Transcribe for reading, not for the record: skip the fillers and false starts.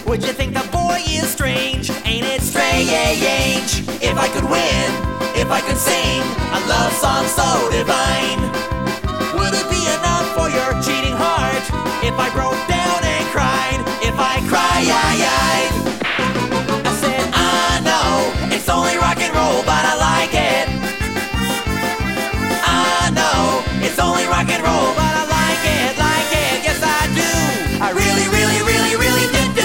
Would you think the boy is strange? Ain't it strange? If I could win, if I could sing a love song so divine, would it be enough for your cheating heart if I broke down?